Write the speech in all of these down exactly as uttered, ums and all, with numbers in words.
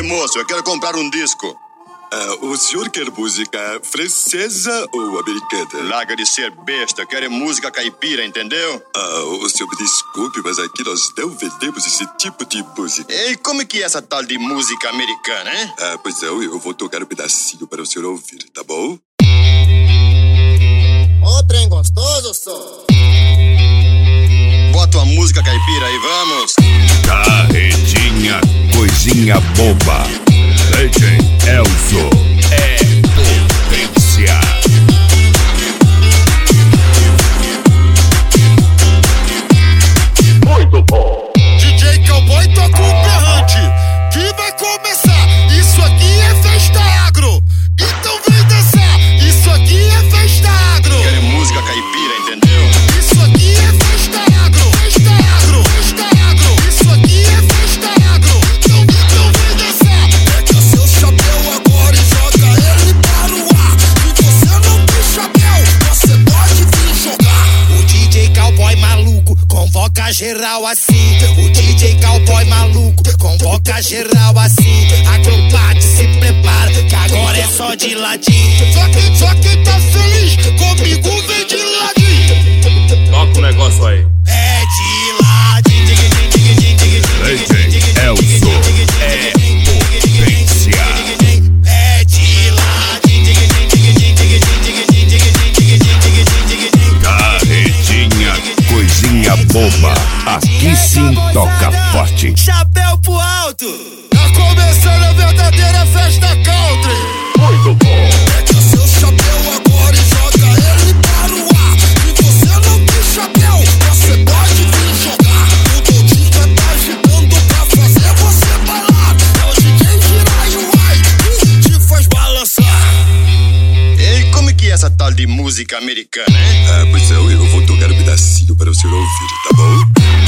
moço, eu quero comprar um disco. Ah, o senhor quer música francesa ou americana? Larga de ser besta, eu quero música caipira, entendeu? Ah, o senhor me desculpe, mas aqui nós não vendemos esse tipo de música. E como que é essa tal de música americana, hein? Ah, pois não, eu vou tocar um pedacinho para o senhor ouvir, tá bom? Ô, trem gostoso, só. Bota uma música caipira aí, vamos. Carretinha, coisinha boba. D J Elzo é potência. Muito bom. D J Cowboy toca o berrante que vai começar. Isso aqui é festa agro, então vem dançar. Isso aqui é festa agro. Quero música caipira, entendeu? Isso aqui é festa agro, festa agro, festa agro. Isso aqui é festa agro, então, então vem dançar. Pega seu chapéu agora e joga ele para o ar. Se você não tem chapéu, você pode vir jogar. O D J Cowboy maluco convoca geral assim. O D J Cowboy maluco convoca geral assim. Acrobate, se prepara, que agora é só de ladinho. Só quem, só quem tá feliz comigo vem de ladinho. Toca o negócio aí. É de ladinho. D J Elzo é potência. É de ladinho. Carretinha, coisinha boba. Aqui sim toca forte. Chapéu pro alto. Tá começando a verdadeira festa country. Muito bom. Pega seu chapéu agora e joga ele para o ar. Se você não tem chapéu, você pode vir jogar. O Dodinho já tá agitando pra fazer você balar. É o D J Jiraiya que te faz balançar. E como que é essa tal de música americana, hein? Ah, pois não, eu vou tocar um pedacinho para o senhor ouvir, tá bom?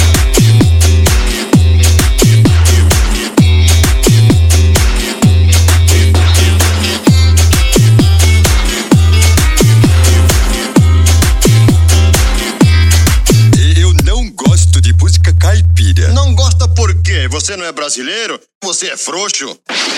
Eu não gosto de música caipira. Não gosta por quê? Você não é brasileiro? Você é frouxo?